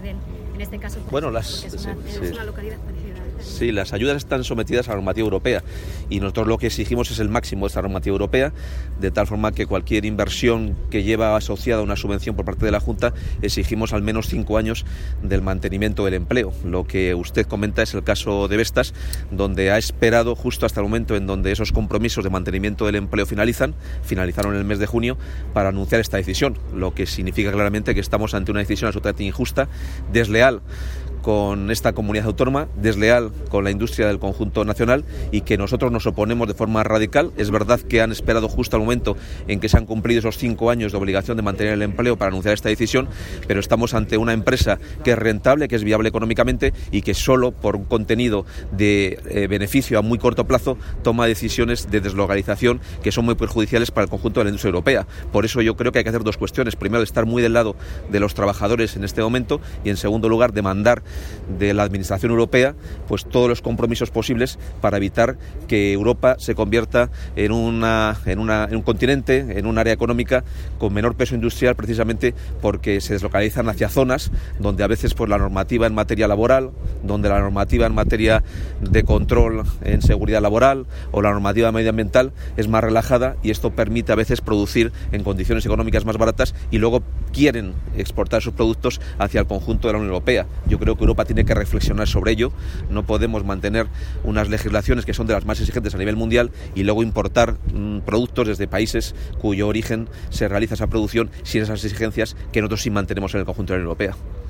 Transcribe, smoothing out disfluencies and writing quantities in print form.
den, en este caso, bueno, es una localidad parecida. Sí, las ayudas están sometidas a la normativa europea y nosotros lo que exigimos es el máximo de esta normativa europea, de tal forma que cualquier inversión que lleva asociada una subvención por parte de la Junta, exigimos al menos 5 años del mantenimiento del empleo. Lo que usted comenta es el caso de Vestas, donde ha esperado justo hasta el momento en donde esos compromisos de mantenimiento del empleo finalizaron en el mes de junio, para anunciar esta decisión, lo que significa claramente que estamos ante una decisión absolutamente injusta, desleal con esta comunidad autónoma, desleal con la industria del conjunto nacional, y que nosotros nos oponemos de forma radical. Es verdad que han esperado justo al momento en que se han cumplido esos 5 años de obligación de mantener el empleo para anunciar esta decisión, pero estamos ante una empresa que es rentable, que es viable económicamente y que solo por un contenido de beneficio a muy corto plazo toma decisiones de deslocalización que son muy perjudiciales para el conjunto de la industria europea. Por eso yo creo que hay que hacer 2 cuestiones. Primero, estar muy del lado de los trabajadores en este momento, y en segundo lugar, demandar de la Administración Europea pues todos los compromisos posibles para evitar que Europa se convierta en un continente, en un área económica con menor peso industrial, precisamente porque se deslocalizan hacia zonas donde a veces pues la normativa en materia laboral, donde la normativa en materia de control en seguridad laboral o la normativa medioambiental es más relajada, y esto permite a veces producir en condiciones económicas más baratas, y luego quieren exportar sus productos hacia el conjunto de la Unión Europea. Yo creo que Europa tiene que reflexionar sobre ello. No podemos mantener unas legislaciones que son de las más exigentes a nivel mundial y luego importar productos desde países cuyo origen se realiza esa producción sin esas exigencias que nosotros sí mantenemos en el conjunto de la Unión Europea.